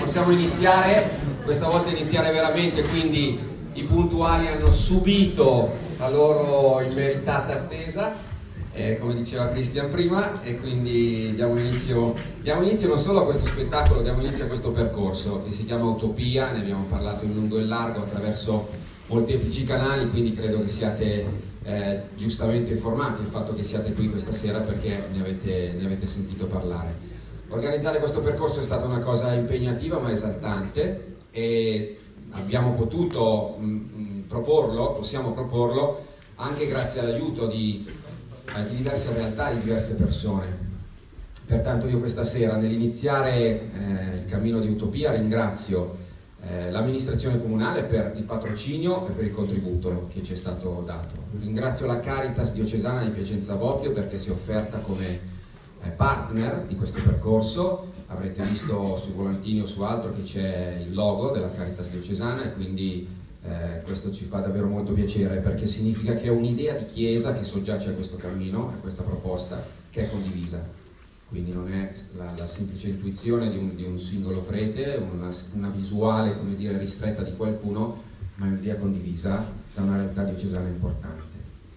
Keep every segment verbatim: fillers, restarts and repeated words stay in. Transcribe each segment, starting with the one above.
possiamo iniziare, questa volta iniziare veramente, quindi i puntuali hanno subito la loro immeritata attesa, eh, come diceva Cristian prima, e quindi diamo inizio, diamo inizio non solo a questo spettacolo, diamo inizio a questo percorso che si chiama Utopia. Ne abbiamo parlato in lungo e largo attraverso molteplici canali, quindi credo che siate eh, giustamente informati del fatto che siate qui questa sera perché ne avete, ne avete sentito parlare. Organizzare questo percorso è stata una cosa impegnativa ma esaltante e abbiamo potuto mh, proporlo, possiamo proporlo anche grazie all'aiuto di, eh, di diverse realtà, di diverse persone. Pertanto io questa sera nell'iniziare eh, il cammino di Utopia ringrazio eh, l'amministrazione comunale per il patrocinio e per il contributo che ci è stato dato. Ringrazio la Caritas diocesana di Piacenza Bobbio perché si è offerta come partner di questo percorso. Avrete visto sul volantini o su altro che c'è il logo della Caritas diocesana e quindi eh, questo ci fa davvero molto piacere perché significa che è un'idea di chiesa che soggiace a questo cammino, a questa proposta che è condivisa, quindi non è la, la semplice intuizione di un, di un singolo prete, una, una visuale, come dire, ristretta di qualcuno, ma è un'idea condivisa da una realtà diocesana importante.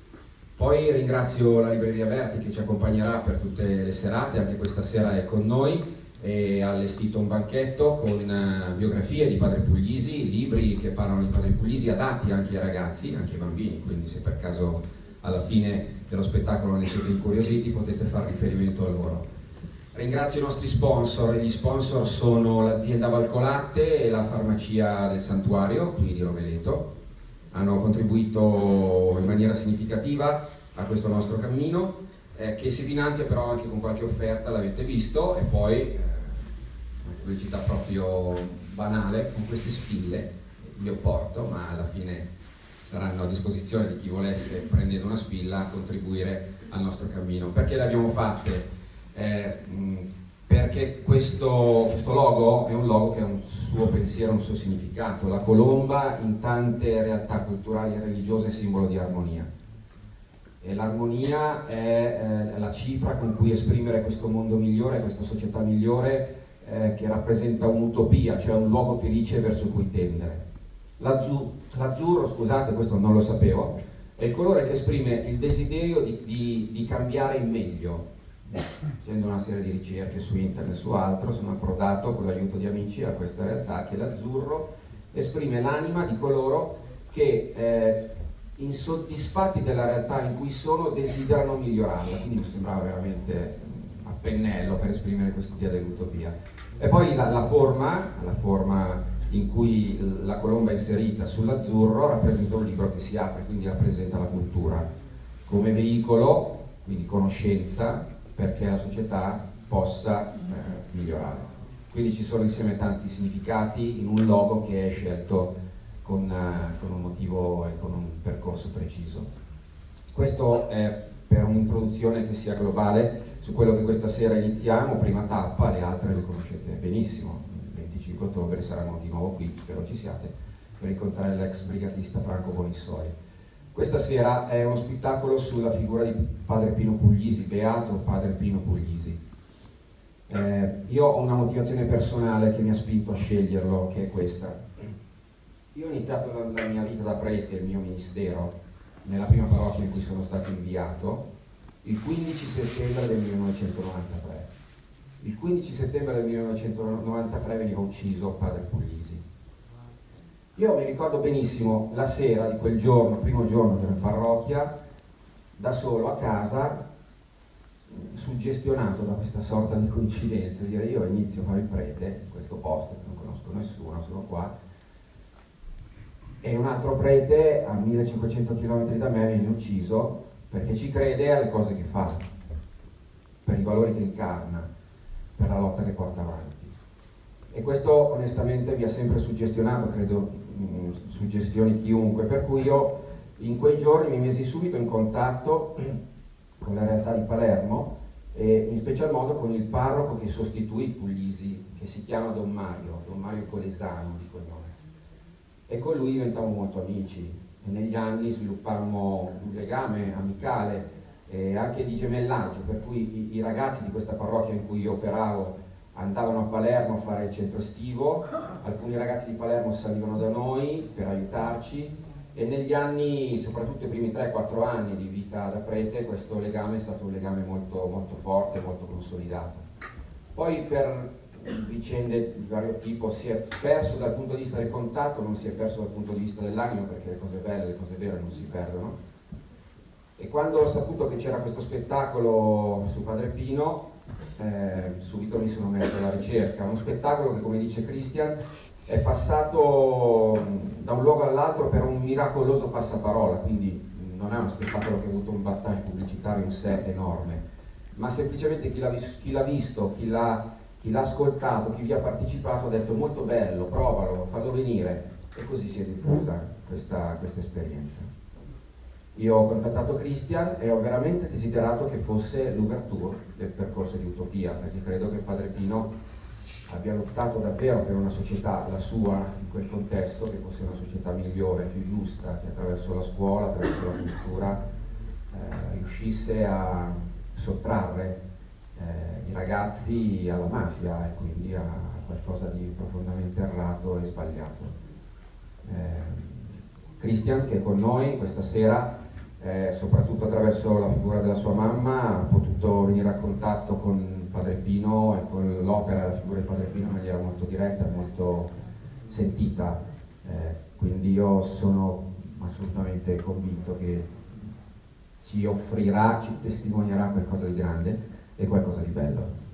Poi ringrazio la Libreria Berti che ci accompagnerà per tutte le serate, anche questa sera è con noi e ha allestito un banchetto con uh, biografie di Padre Puglisi, libri che parlano di Padre Puglisi adatti anche ai ragazzi, anche ai bambini, quindi se per caso alla fine dello spettacolo ne siete incuriositi potete fare riferimento a loro. Ringrazio i nostri sponsor, gli sponsor sono l'azienda Valcolatte e la farmacia del Santuario, qui di Rovereto. Hanno contribuito in maniera significativa a questo nostro cammino, eh, che si finanzia però anche con qualche offerta, l'avete visto, e poi eh, una pubblicità proprio banale, con queste spille io porto, ma alla fine saranno a disposizione di chi volesse, prendendo una spilla, contribuire al nostro cammino. Perché le abbiamo fatte? Eh, mh, perché questo, questo logo è un logo che ha un suo pensiero, un suo significato. La colomba in tante realtà culturali e religiose è simbolo di armonia e l'armonia è eh, la cifra con cui esprimere questo mondo migliore, questa società migliore eh, che rappresenta un'utopia, cioè un luogo felice verso cui tendere. L'azzu- l'azzurro, scusate, questo non lo sapevo, è il colore che esprime il desiderio di, di, di cambiare in meglio. Facendo una serie di ricerche su internet e su altro sono approdato con l'aiuto di amici a questa realtà che l'azzurro esprime l'anima di coloro che eh, insoddisfatti della realtà in cui sono desiderano migliorarla, quindi mi sembrava veramente a pennello per esprimere quest'idea dell'utopia. E poi la, la forma, la forma in cui la colomba è inserita sull'azzurro rappresenta un libro che si apre, quindi rappresenta la cultura come veicolo, quindi conoscenza, perché la società possa eh, migliorare. Quindi ci sono insieme tanti significati in un logo che è scelto con, uh, con un motivo e con un percorso preciso. Questo è per un'introduzione che sia globale su quello che questa sera iniziamo, prima tappa, le altre le conoscete benissimo. Il venticinque ottobre saranno di nuovo qui, spero ci siate, per incontrare l'ex brigatista Franco Bonissori. Questa sera è uno spettacolo sulla figura di Padre Pino Puglisi, beato Padre Pino Puglisi. Eh, io ho una motivazione personale che mi ha spinto a sceglierlo, che è questa. Io ho iniziato la, la mia vita da prete, il mio ministero, nella prima parrocchia in cui sono stato inviato, il quindici settembre del millenovecentonovantatré. Il quindici settembre del millenovecentonovantatré veniva ucciso Padre Puglisi. Io mi ricordo benissimo la sera di quel giorno, primo giorno che ero in parrocchia, da solo a casa, suggestionato da questa sorta di coincidenza, dire io inizio a fare il prete in questo posto, che non conosco nessuno, sono qua, e un altro prete a millecinquecento chilometri da me viene ucciso perché ci crede alle cose che fa, per i valori che incarna, per la lotta che porta avanti. E questo onestamente vi ha sempre suggestionato, credo, suggestioni chiunque, per cui io in quei giorni mi misi subito in contatto con la realtà di Palermo e in special modo con il parroco che sostituì Puglisi, che si chiama Don Mario, Don Mario Colesano di cognome, e con lui diventavamo molto amici e negli anni sviluppammo un legame amicale e anche di gemellaggio, per cui i, i ragazzi di questa parrocchia in cui io operavo andavano a Palermo a fare il centro estivo, alcuni ragazzi di Palermo salivano da noi per aiutarci, e negli anni, soprattutto i primi tre quattro anni di vita da prete, questo legame è stato un legame molto, molto forte, molto consolidato. Poi per vicende di vario tipo si è perso dal punto di vista del contatto, non si è perso dal punto di vista dell'animo, perché le cose belle, le cose vere non si perdono. E quando ho saputo che c'era questo spettacolo su Padre Pino, eh, subito mi sono messo alla ricerca. Uno spettacolo che, come dice Christian, è passato da un luogo all'altro per un miracoloso passaparola, quindi non è uno spettacolo che ha avuto un battage pubblicitario in sé enorme, ma semplicemente chi l'ha, vis- chi l'ha visto, chi l'ha, chi l'ha ascoltato, chi vi ha partecipato ha detto molto bello, provalo, fallo venire, e così si è diffusa questa, questa esperienza. Io ho contattato Christian e ho veramente desiderato che fosse l'ouverture del percorso di Utopia, perché credo che Padre Pino abbia lottato davvero per una società, la sua, in quel contesto, che fosse una società migliore, più giusta, che attraverso la scuola, attraverso la cultura, eh, riuscisse a sottrarre eh, i ragazzi alla mafia e quindi a qualcosa di profondamente errato e sbagliato. Eh, Christian, che è con noi questa sera, eh, soprattutto attraverso la figura della sua mamma, ha potuto venire a contatto con Padre Pino e con l'opera e la figura di Padre Pino in maniera molto diretta e molto sentita, eh, quindi io sono assolutamente convinto che ci offrirà, ci testimonierà qualcosa di grande e qualcosa di bello.